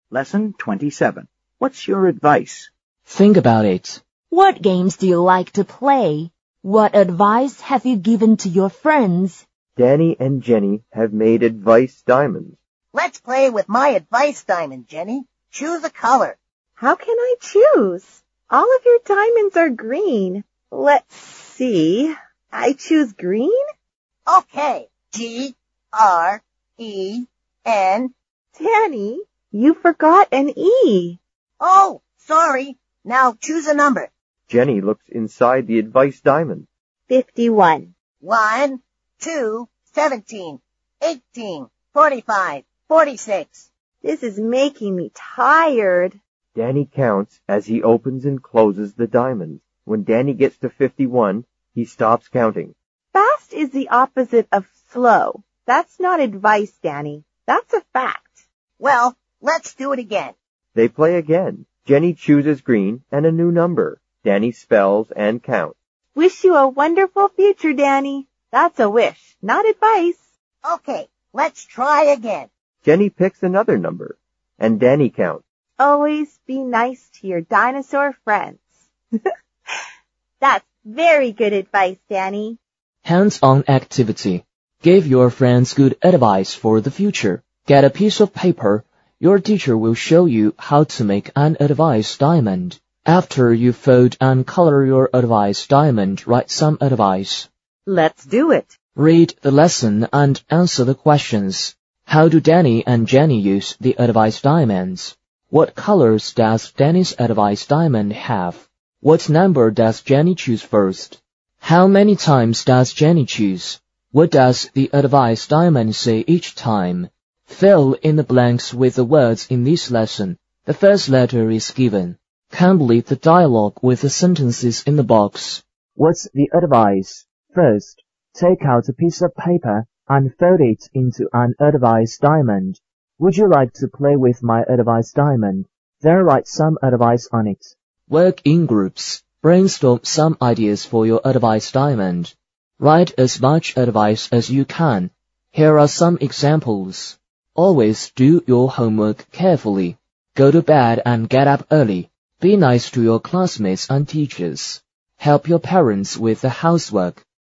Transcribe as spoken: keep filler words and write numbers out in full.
Lesson twenty-seven. What's your advice? Think about it. What games do you like to play? What advice have you given to your friends? Danny and Jenny have made advice diamonds. Let's play with my advice diamond, Jenny. Choose a color. How can I choose? All of your diamonds are green. Let's see. I choose green? Okay. G R E N. Danny, you forgot an E. Oh, sorry. Now choose a number. Jenny looks inside the advice diamond. Fifty-one. One, two, seventeen, eighteen, forty-five, forty-six. This is making me tired. Danny counts as he opens and closes the diamonds. When Danny gets to fifty-one, he stops counting. Fast is the opposite of slow. That's not advice, Danny. That's a fact. Well, let's do it again. They play again. Jenny chooses green and a new number. Danny spells and counts. Wish you a wonderful future, Danny. That's a wish, not advice. Okay, let's try again. Jenny picks another number, and Danny counts. Always be nice to your dinosaur friends. That's very good advice, Danny. Hands-on activity. Give your friends good advice for the future. Get a piece of paper. Your teacher will show you how to make an advice diamond. After you fold and color your advice diamond, write some advice. Let's do it. Read the lesson and answer the questions. How do Danny and Jenny use the advice diamonds? What colors does Danny's advice diamond have? What number does Jenny choose first? How many times does Jenny choose? What does the advice diamond say each time? Fill in the blanks with the words in this lesson. The first letter is given. Complete the dialogue with the sentences in the box. What's the advice? First, take out a piece of paper and fold it into an advice diamond. Would you like to play with my advice diamond? Then write some advice on it. Work in groups. Brainstorm some ideas for your advice diamond. Write as much advice as you can. Here are some examples. Always do your homework carefully. Go to bed and get up early. Be nice to your classmates and teachers. Help your parents with the housework.